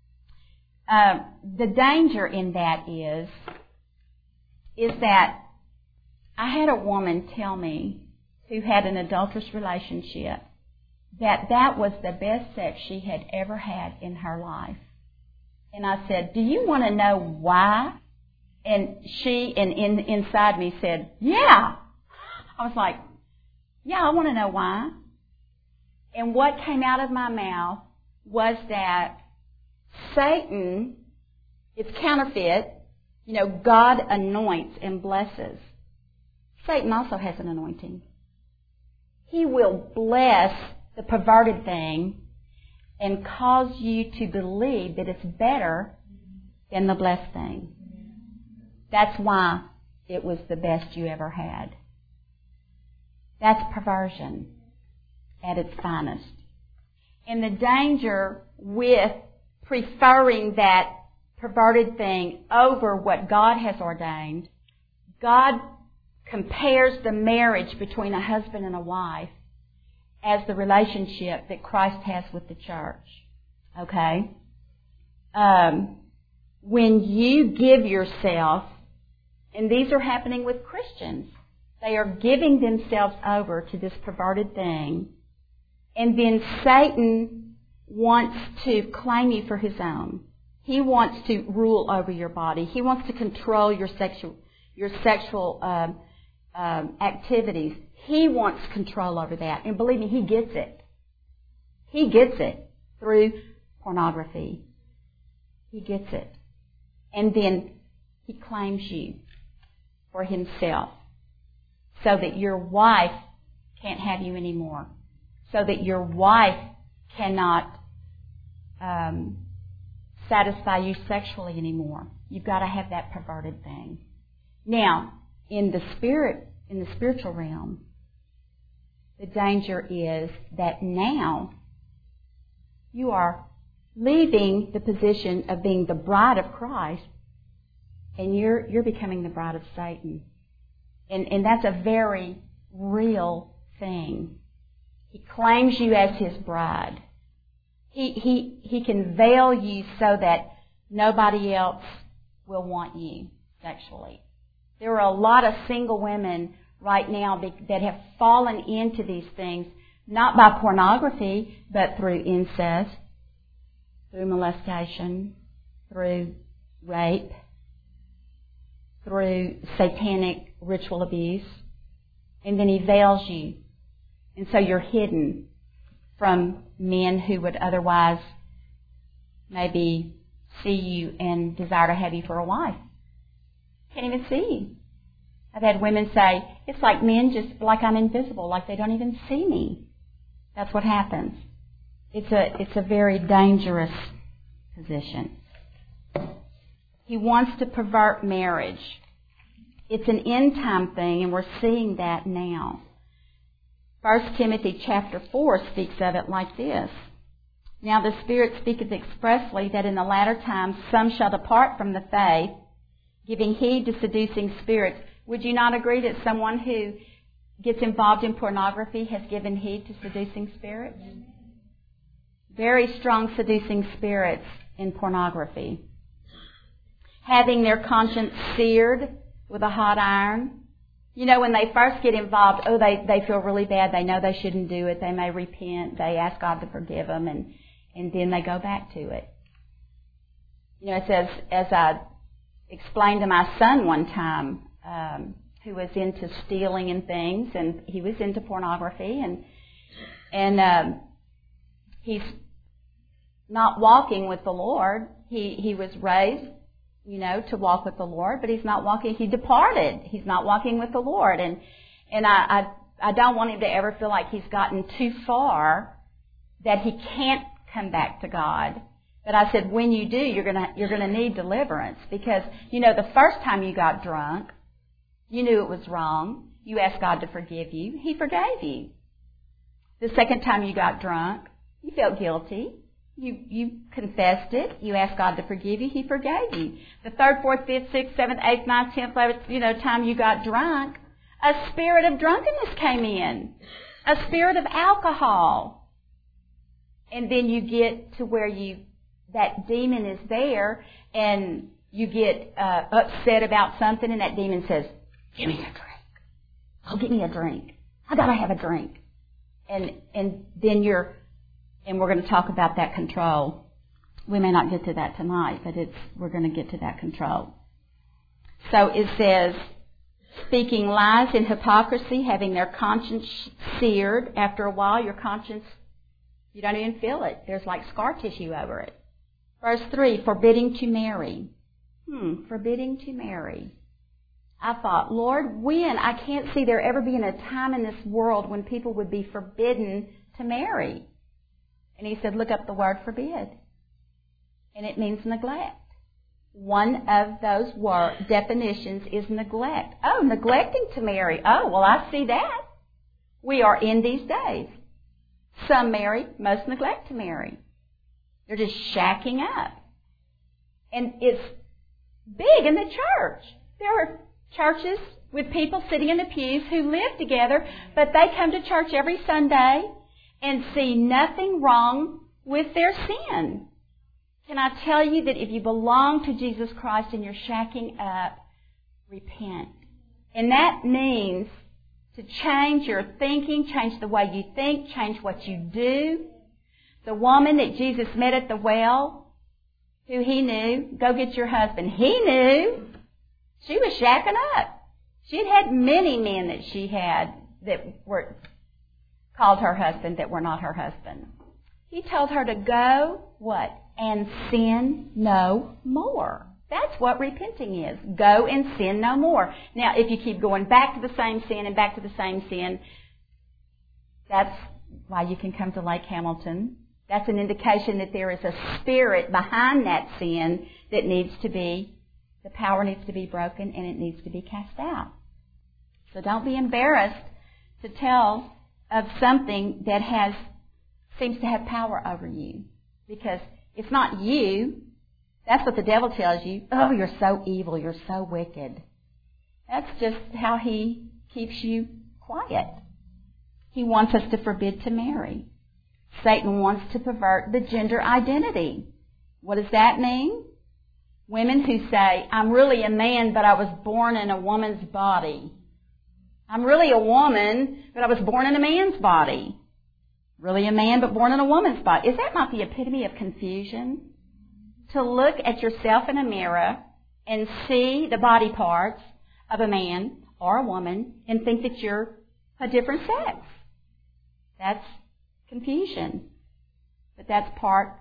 The danger in that is that I had a woman tell me who had an adulterous relationship that was the best sex she had ever had in her life. And I said, do you want to know why? And she, inside me, said, yeah. I was like, yeah, I want to know why. And what came out of my mouth was that Satan, it's counterfeit. God anoints and blesses. Satan also has an anointing. He will bless the perverted thing and cause you to believe that it's better than the blessed thing. That's why it was the best you ever had. That's perversion at its finest. And the danger with preferring that perverted thing over what God has ordained, God compares the marriage between a husband and a wife as the relationship that Christ has with the church. Okay? When you give yourself, and these are happening with Christians, they are giving themselves over to this perverted thing, and then Satan wants to claim you for his own. He wants to rule over your body. He wants to control your sexual activities. He wants control over that. And believe me, he gets it. He gets it through pornography. He gets it. And then he claims you for himself so that your wife can't have you anymore. So that your wife cannot satisfy you sexually anymore. You've got to have that perverted thing. Now, in the spiritual realm, the danger is that now you are leaving the position of being the bride of Christ and you're becoming the bride of Satan. And that's a very real thing. He claims you as his bride. He can veil you so that nobody else will want you sexually. There are a lot of single women right now that have fallen into these things, not by pornography, but through incest, through molestation, through rape, through satanic ritual abuse, and then He veils you. And so you're hidden from men who would otherwise maybe see you and desire to have you for a wife. Can't even see you. I've had women say, it's like men just, like I'm invisible, like they don't even see me. That's what happens. It's a very dangerous position. He wants to pervert marriage. It's an end time thing, and we're seeing that now. 1 Timothy chapter 4 speaks of it like this. Now the Spirit speaketh expressly that in the latter times some shall depart from the faith, giving heed to seducing spirits. Would you not agree that someone who gets involved in pornography has given heed to seducing spirits? Very strong seducing spirits in pornography. Having their conscience seared with a hot iron. You know, when they first get involved, they feel really bad. They know they shouldn't do it. They may repent. They ask God to forgive them, and then they go back to it. You know, it says, as I explained to my son one time, who was into stealing and things, and he was into pornography, and he's not walking with the Lord. He was raised, you know, to walk with the Lord, but he's not walking. He departed. He's not walking with the Lord, and I don't want him to ever feel like he's gotten too far that he can't come back to God. But I said, when you do, you're gonna need deliverance, because you know the first time you got drunk, you knew it was wrong. You asked God to forgive you. He forgave you. The second time you got drunk, you felt guilty. You confessed it. You asked God to forgive you. He forgave you. The third, fourth, fifth, sixth, seventh, eighth, ninth, 10th, 11th, time you got drunk, a spirit of drunkenness came in. A spirit of alcohol. And then you get to where that demon is there, and you get upset about something, and that demon says, give me a drink. Oh, give me a drink. I gotta have a drink. And then and we're going to talk about that control. We may not get to that tonight, but we're going to get to that control. So it says, speaking lies in hypocrisy, having their conscience seared. After a while, your conscience, you don't even feel it. There's like scar tissue over it. Verse 3, forbidding to marry. Forbidding to marry. I thought, Lord, when? I can't see there ever being a time in this world when people would be forbidden to marry. And he said, look up the word forbid. And it means neglect. One of those definitions is neglect. Oh, neglecting to marry. Oh, well, I see that. We are in these days. Some marry, most neglect to marry. They're just shacking up. And it's big in the church. There are churches with people sitting in the pews who live together, but they come to church every Sunday and see nothing wrong with their sin. Can I tell you that if you belong to Jesus Christ and you're shacking up, repent. And that means to change your thinking, change the way you think, change what you do. The woman that Jesus met at the well, who he knew, go get your husband. He knew. She was shacking up. She'd had many men that she had that were called her husband that were not her husband. He told her to go, what? And sin no more. That's what repenting is. Go and sin no more. Now, if you keep going back to the same sin and back to the same sin, that's why you can come to Lake Hamilton. That's an indication that there is a spirit behind that sin that the power needs to be broken and it needs to be cast out. So don't be embarrassed to tell of something that seems to have power over you. Because it's not you. That's what the devil tells you. Oh, you're so evil. You're so wicked. That's just how he keeps you quiet. He wants us to forbid to marry. Satan wants to pervert the gender identity. What does that mean? Women who say, I'm really a man, but I was born in a woman's body. I'm really a woman, but I was born in a man's body. really a man but born in a woman's body. Is that not the epitome of confusion? To look at yourself in a mirror and see the body parts of a man or a woman and think that you're a different sex. That's confusion. But that's part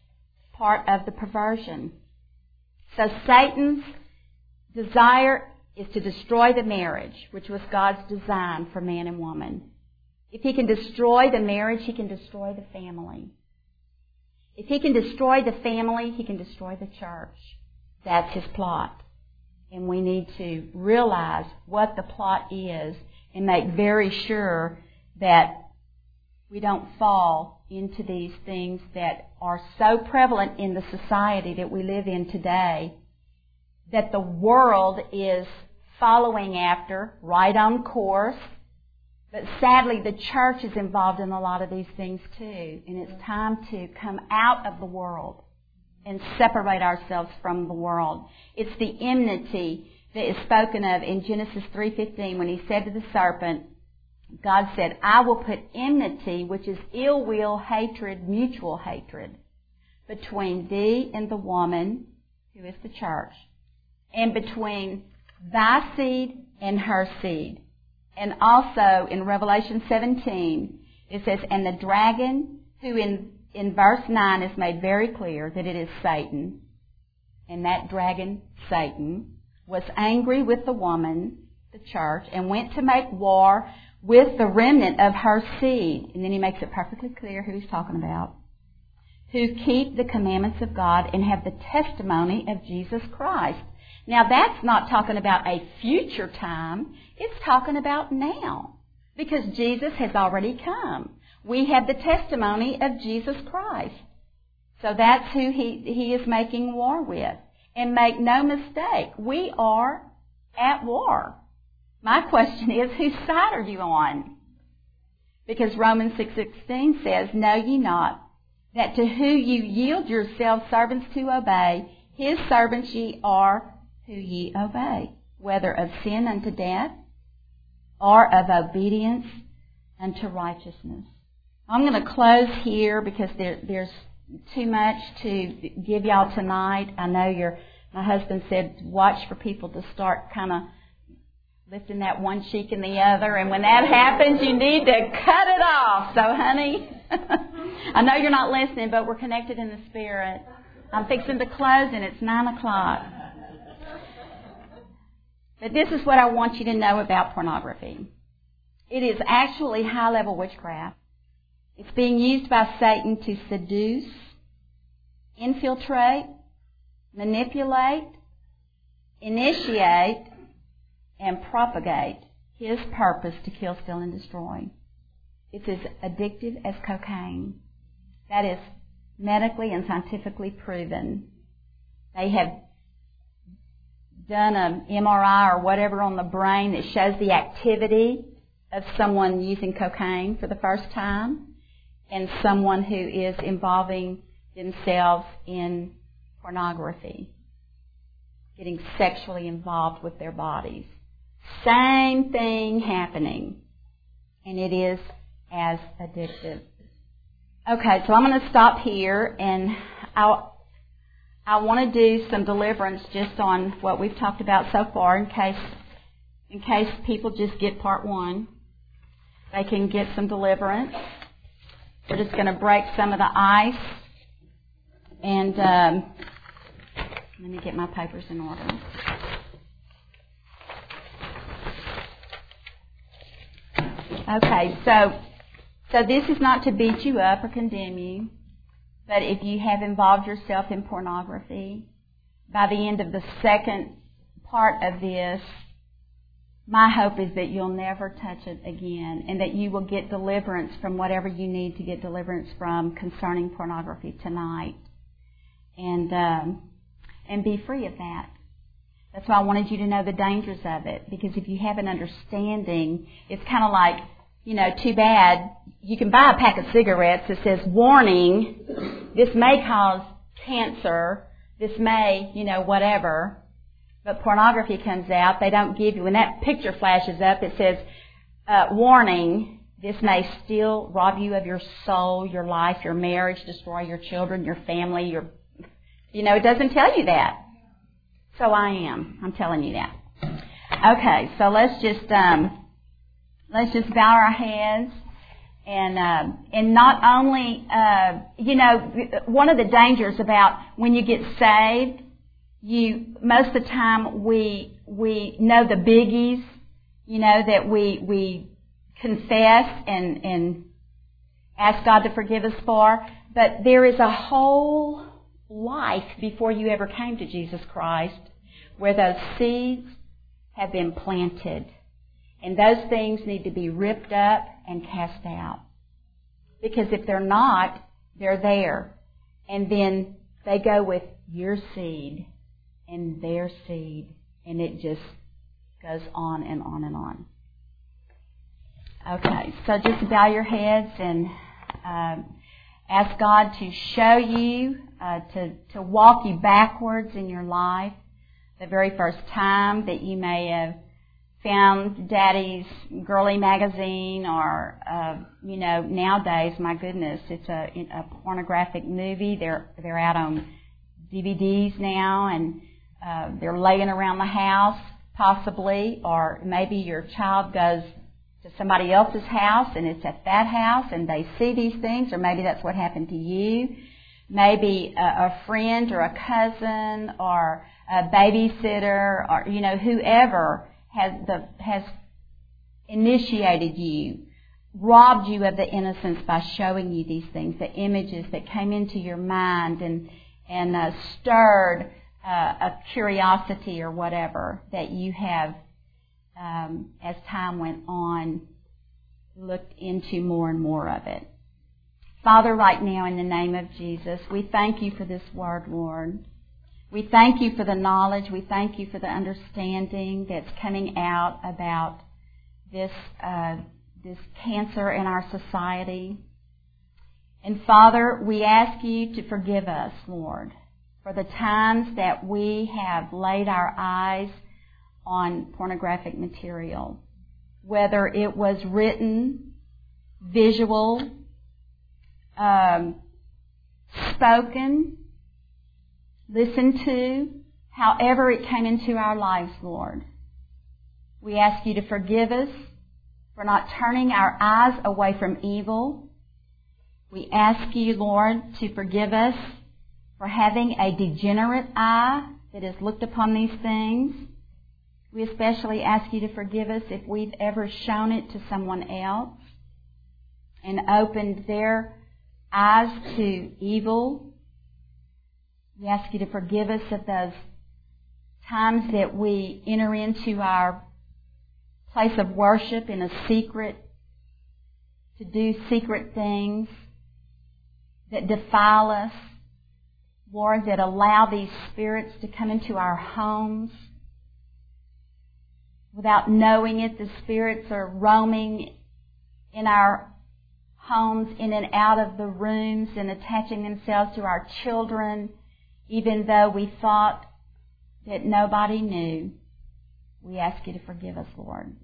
of the perversion. So Satan's desire is to destroy the marriage, which was God's design for man and woman. If he can destroy the marriage, he can destroy the family. If he can destroy the family, he can destroy the church. That's his plot. And we need to realize what the plot is and make very sure that we don't fall into these things that are so prevalent in the society that we live in today, that the world is following after, right on course. But sadly, the church is involved in a lot of these things too. And it's time to come out of the world and separate ourselves from the world. It's the enmity that is spoken of in Genesis 3:15 when he said to the serpent, God said, I will put enmity, which is ill will, hatred, mutual hatred, between thee and the woman, who is the church, and between thy seed and her seed. And also in Revelation 17, it says, and the dragon, who in verse 9 is made very clear that it is Satan, and that dragon, Satan, was angry with the woman, the church, and went to make war with the remnant of her seed. And then he makes it perfectly clear who he's talking about. Who keep the commandments of God and have the testimony of Jesus Christ. Now that's not talking about a future time. It's talking about now. Because Jesus has already come. We have the testimony of Jesus Christ. So that's who he is making war with. And make no mistake, we are at war. My question is, whose side are you on? Because Romans 6:16 says, know ye not, that to who you yield yourselves servants to obey, his servants ye are who ye obey, whether of sin unto death, or of obedience unto righteousness. I'm going to close here because there's too much to give y'all tonight. I know my husband said watch for people to start kind of lifting that one cheek and the other, and when that happens, you need to cut it off. So, honey, I know you're not listening, but we're connected in the Spirit. I'm fixing to close, and it's 9 o'clock. But this is what I want you to know about pornography. It is actually high-level witchcraft. It's being used by Satan to seduce, infiltrate, manipulate, initiate, and propagate his purpose to kill, steal, and destroy. It's as addictive as cocaine. That is medically and scientifically proven. They have done an MRI or whatever on the brain that shows the activity of someone using cocaine for the first time and someone who is involving themselves in pornography, getting sexually involved with their bodies. Same thing happening, and it is as addictive. Okay, so I'm going to stop here, and I want to do some deliverance just on what we've talked about so far, in case people just get part one. They can get some deliverance. We're just going to break some of the ice, and let me get my papers in order. Okay, so this is not to beat you up or condemn you, but if you have involved yourself in pornography, by the end of the second part of this, my hope is that you'll never touch it again and that you will get deliverance from whatever you need to get deliverance from concerning pornography tonight, and be free of that. That's why I wanted you to know the dangers of it, because if you have an understanding, it's kind of like, too bad. You can buy a pack of cigarettes that says, warning, this may cause cancer, this may, whatever. But pornography comes out, they don't give you, when that picture flashes up, it says, warning, This may still rob you of your soul, your life, your marriage, destroy your children, your family, it doesn't tell you that. So I am. I'm telling you that. Okay, so let's just bow our heads and not only, one of the dangers about when you get saved, most of the time we know the biggies, that we confess and ask God to forgive us for, but there is a whole life before you ever came to Jesus Christ where those seeds have been planted. And those things need to be ripped up and cast out. Because if they're not, they're there. And then they go with your seed and their seed. And it just goes on and on and on. Okay, so just bow your heads and ask God to show you, to walk you backwards in your life. The very first time that you may have found Daddy's girly magazine or, nowadays, my goodness, it's a pornographic movie. They're out on DVDs now, and they're laying around the house, possibly, or maybe your child goes to somebody else's house and it's at that house and they see these things, or maybe that's what happened to you. Maybe a friend or a cousin or a babysitter or, whoever has initiated you, robbed you of the innocence by showing you these things, the images that came into your mind and stirred a curiosity or whatever that you have, as time went on, looked into more and more of it. Father, right now in the name of Jesus, we thank you for this word, Lord. We thank you for the knowledge. We thank you for the understanding that's coming out about this cancer in our society. And Father, we ask you to forgive us, Lord, for the times that we have laid our eyes on pornographic material, whether it was written, visual, spoken, listened to, however it came into our lives, Lord. We ask you to forgive us for not turning our eyes away from evil. We ask you, Lord, to forgive us for having a degenerate eye that has looked upon these things. We especially ask you to forgive us if we've ever shown it to someone else and opened their eyes to evil. We ask you to forgive us of those times that we enter into our place of worship in a secret, to do secret things that defile us, Lord, that allow these spirits to come into our homes. Without knowing it, the spirits are roaming in our homes, in and out of the rooms, and attaching themselves to our children, even though we thought that nobody knew. We ask you to forgive us, Lord.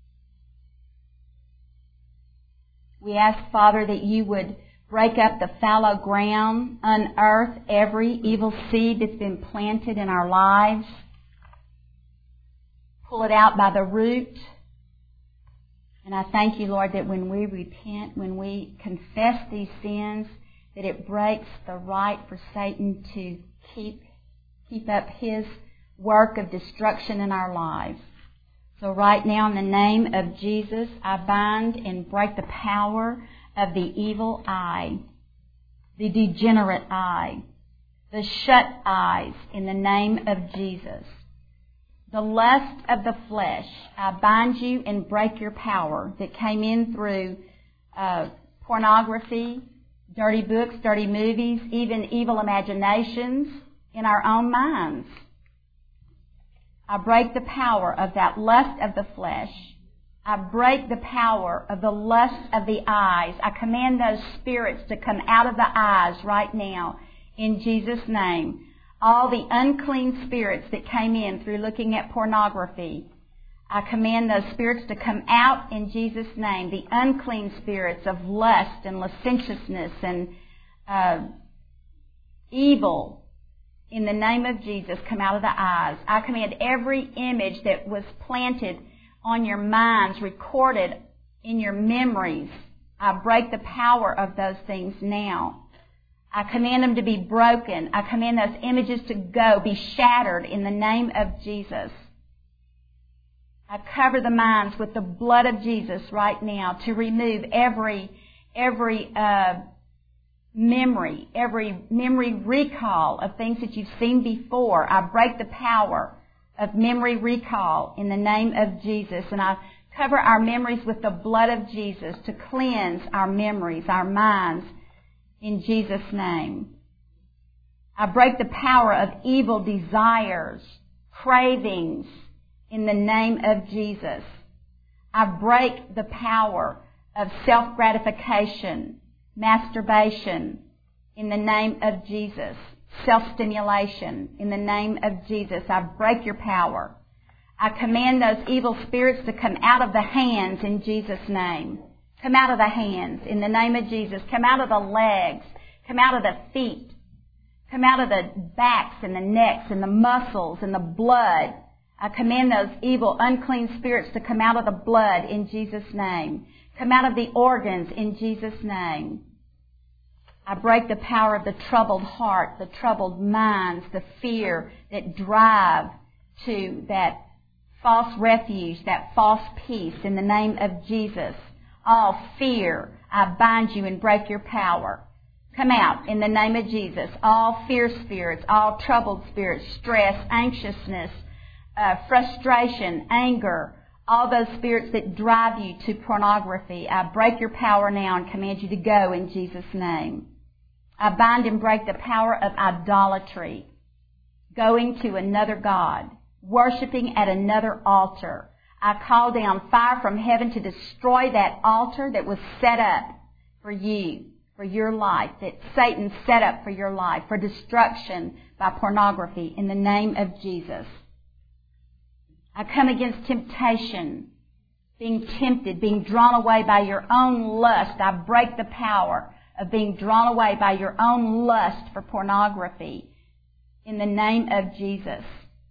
We ask, Father, that you would break up the fallow ground, unearth every evil seed that's been planted in our lives, pull it out by the root. And I thank you, Lord, that when we repent, when we confess these sins, that it breaks the right for Satan to keep up his work of destruction in our lives. So right now, in the name of Jesus, I bind and break the power of the evil eye, the degenerate eye, the shut eyes, in the name of Jesus. The lust of the flesh, I bind you and break your power that came in through pornography, dirty books, dirty movies, even evil imaginations in our own minds. I break the power of that lust of the flesh. I break the power of the lust of the eyes. I command those spirits to come out of the eyes right now in Jesus' name. All the unclean spirits that came in through looking at pornography, I command those spirits to come out in Jesus' name. The unclean spirits of lust and licentiousness and evil, in the name of Jesus, come out of the eyes. I command every image that was planted on your minds, recorded in your memories, I break the power of those things now. I command them to be broken. I command those images to go, be shattered in the name of Jesus. I cover the minds with the blood of Jesus right now to remove every memory recall of things that you've seen before. I break the power of memory recall in the name of Jesus. And I cover our memories with the blood of Jesus to cleanse our memories, our minds, in Jesus' name. I break the power of evil desires, cravings, in the name of Jesus. I break the power of self-gratification, masturbation, in the name of Jesus. Self-stimulation, in the name of Jesus. I break your power. I command those evil spirits to come out of the hands in Jesus' name. Come out of the hands in the name of Jesus. Come out of the legs. Come out of the feet. Come out of the backs and the necks and the muscles and the blood. I command those evil, unclean spirits to come out of the blood in Jesus' name. Come out of the organs in Jesus' name. I break the power of the troubled heart, the troubled minds, the fear that drive to that false refuge, that false peace in the name of Jesus. All fear, I bind you and break your power. Come out in the name of Jesus. All fear spirits, all troubled spirits, stress, anxiousness, frustration, anger, all those spirits that drive you to pornography, I break your power now and command you to go in Jesus' name. I bind and break the power of idolatry, going to another god, worshiping at another altar. I call down fire from heaven to destroy that altar that was set up for you, for your life, that Satan set up for your life, for destruction by pornography, in the name of Jesus. I come against temptation, being tempted, being drawn away by your own lust. I break the power of being drawn away by your own lust for pornography in the name of Jesus.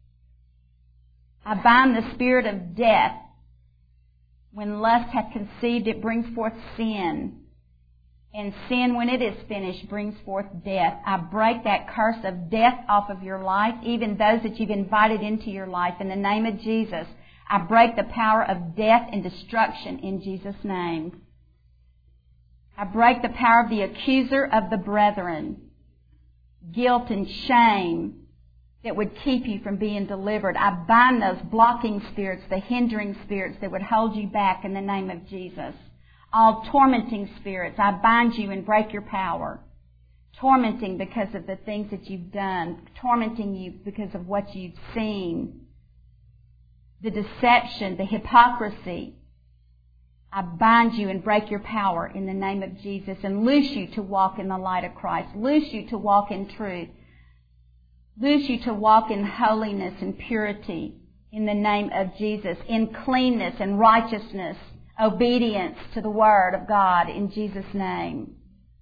I bind the spirit of death. When lust hath conceived, it brings forth sin. And sin, when it is finished, brings forth death. I break that curse of death off of your life, even those that you've invited into your life. In the name of Jesus, I break the power of death and destruction in Jesus' name. I break the power of the accuser of the brethren, guilt and shame that would keep you from being delivered. I bind those blocking spirits, the hindering spirits that would hold you back in the name of Jesus. All tormenting spirits, I bind you and break your power. Tormenting because of the things that you've done. Tormenting you because of what you've seen. The deception, the hypocrisy. I bind you and break your power in the name of Jesus and loose you to walk in the light of Christ. Loose you to walk in truth. Loose you to walk in holiness and purity in the name of Jesus. In cleanness and righteousness. Obedience to the Word of God in Jesus' name.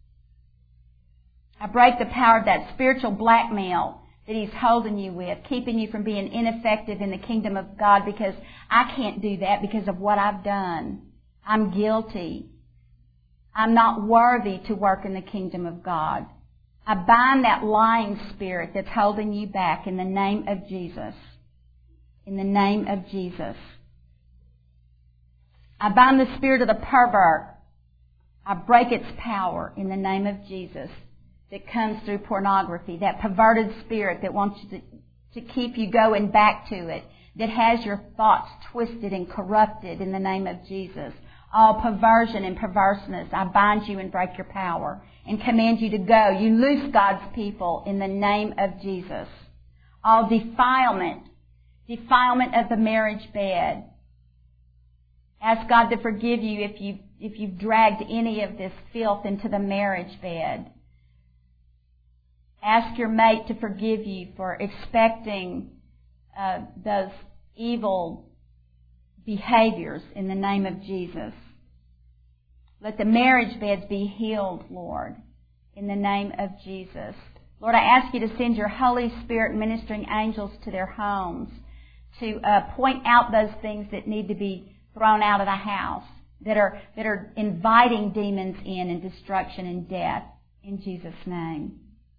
I break the power of that spiritual blackmail that he's holding you with, keeping you from being ineffective in the kingdom of God, because I can't do that because of what I've done. I'm guilty. I'm not worthy to work in the kingdom of God. I bind that lying spirit that's holding you back in the name of Jesus. In the name of Jesus. I bind the spirit of the pervert. I break its power in the name of Jesus that comes through pornography, that perverted spirit that wants you to keep you going back to it, that has your thoughts twisted and corrupted in the name of Jesus. All perversion and perverseness, I bind you and break your power and command you to go. You loose God's people in the name of Jesus. All defilement of the marriage bed. Ask God to forgive you if you've dragged any of this filth into the marriage bed. Ask your mate to forgive you for expecting those evil behaviors in the name of Jesus. Let the marriage beds be healed, Lord, in the name of Jesus. Lord, I ask you to send your Holy Spirit ministering angels to their homes to point out those things that need to be thrown out of the house, that are inviting demons in and destruction and death, in Jesus' name.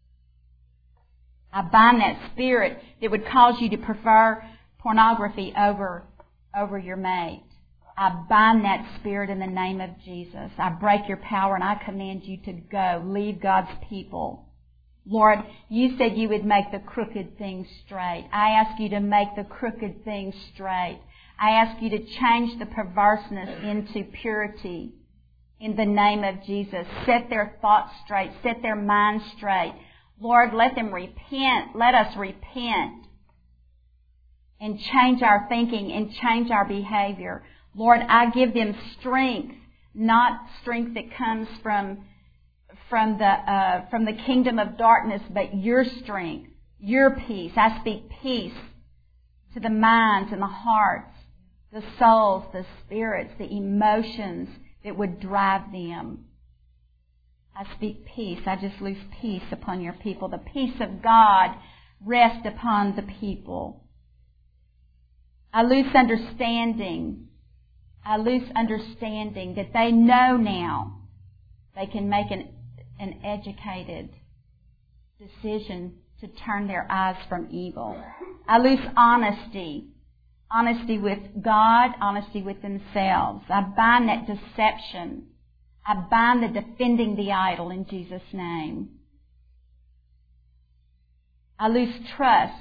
I bind that spirit that would cause you to prefer pornography over your mate. I bind that spirit in the name of Jesus. I break your power and I command you to go. Leave God's people. Lord, you said you would make the crooked things straight. I ask you to make the crooked things straight. I ask you to change the perverseness into purity in the name of Jesus. Set their thoughts straight. Set their minds straight. Lord, let them repent. Let us repent and change our thinking and change our behavior. Lord, I give them strength, not strength that comes from the kingdom of darkness, but your strength, your peace. I speak peace to the minds and the hearts, the souls, the spirits, the emotions that would drive them. I speak peace. I just loose peace upon your people. The peace of God rest upon the people. I loose understanding. I loose understanding that they know now they can make an educated decision to turn their eyes from evil. I loose honesty. Honesty with God, honesty with themselves. I bind that deception. I bind the defending the idol in Jesus' name. I loose trust.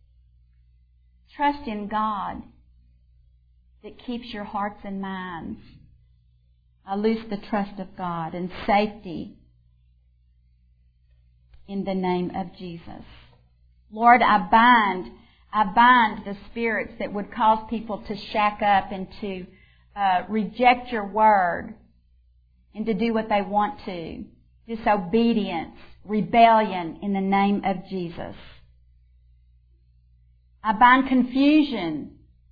Trust in God that keeps your hearts and minds. I loose the trust of God and safety in the name of Jesus. Lord, I bind the spirits that would cause people to shack up and to reject your word and to do what they want to. Disobedience, rebellion in the name of Jesus. I bind confusion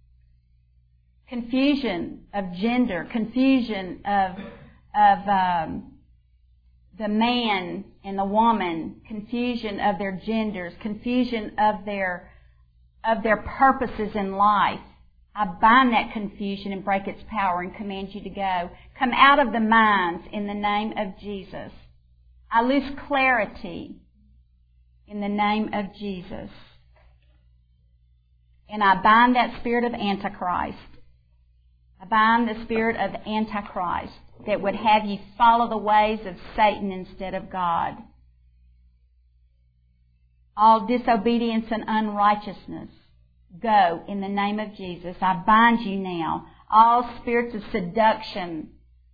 of gender, confusion of the man and the woman, confusion of their genders, confusion of their purposes in life. I bind that confusion and break its power and command you to go. Come out of the minds in the name of Jesus. I loose clarity in the name of Jesus. And I bind that spirit of Antichrist. I bind the spirit of Antichrist that would have you follow the ways of Satan instead of God. All disobedience and unrighteousness, go in the name of Jesus. I bind you now. All spirits of seduction,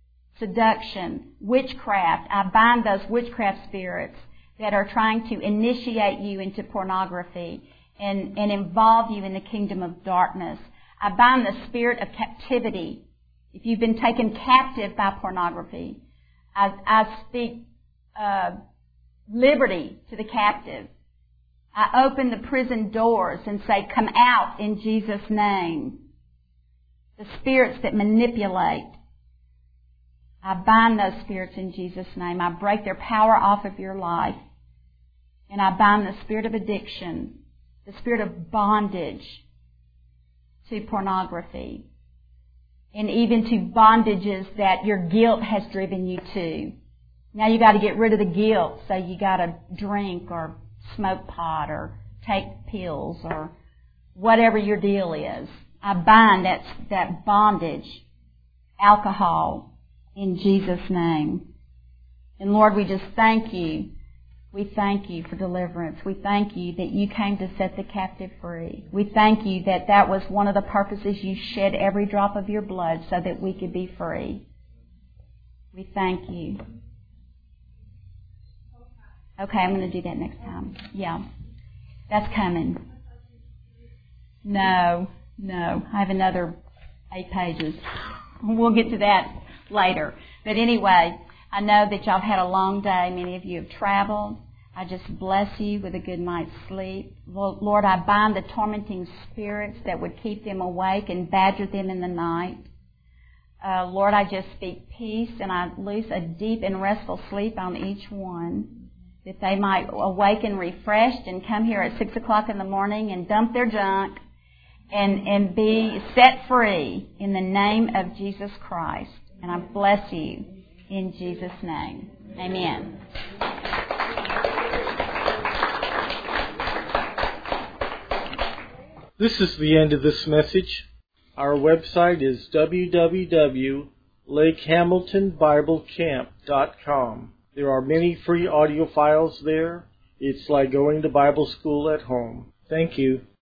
witchcraft, I bind those witchcraft spirits that are trying to initiate you into pornography and involve you in the kingdom of darkness. I bind the spirit of captivity. If you've been taken captive by pornography, I speak liberty to the captive. I open the prison doors and say, come out in Jesus' name. The spirits that manipulate, I bind those spirits in Jesus' name. I break their power off of your life. And I bind the spirit of addiction, the spirit of bondage to pornography, and even to bondages that your guilt has driven you to. Now you got to get rid of the guilt, so you got to drink or smoke pot or take pills or whatever your deal is. I bind that bondage, alcohol, in Jesus' name. And Lord, we just thank you. We thank you for deliverance. We thank you that you came to set the captive free. We thank you that that was one of the purposes you shed every drop of your blood so that we could be free. We thank you. Okay, I'm going to do that next time. Yeah, that's coming. No. I have another 8 pages. We'll get to that later. But anyway, I know that y'all have had a long day. Many of you have traveled. I just bless you with a good night's sleep. Lord, I bind the tormenting spirits that would keep them awake and badger them in the night. Lord, I just speak peace, and I loose a deep and restful sleep on each one, that they might awaken refreshed and come here at 6 o'clock in the morning and dump their junk and be set free in the name of Jesus Christ. And I bless you in Jesus' name. Amen. This is the end of this message. Our website is www.lakehamiltonbiblecamp.com. There are many free audio files there. It's like going to Bible school at home. Thank you.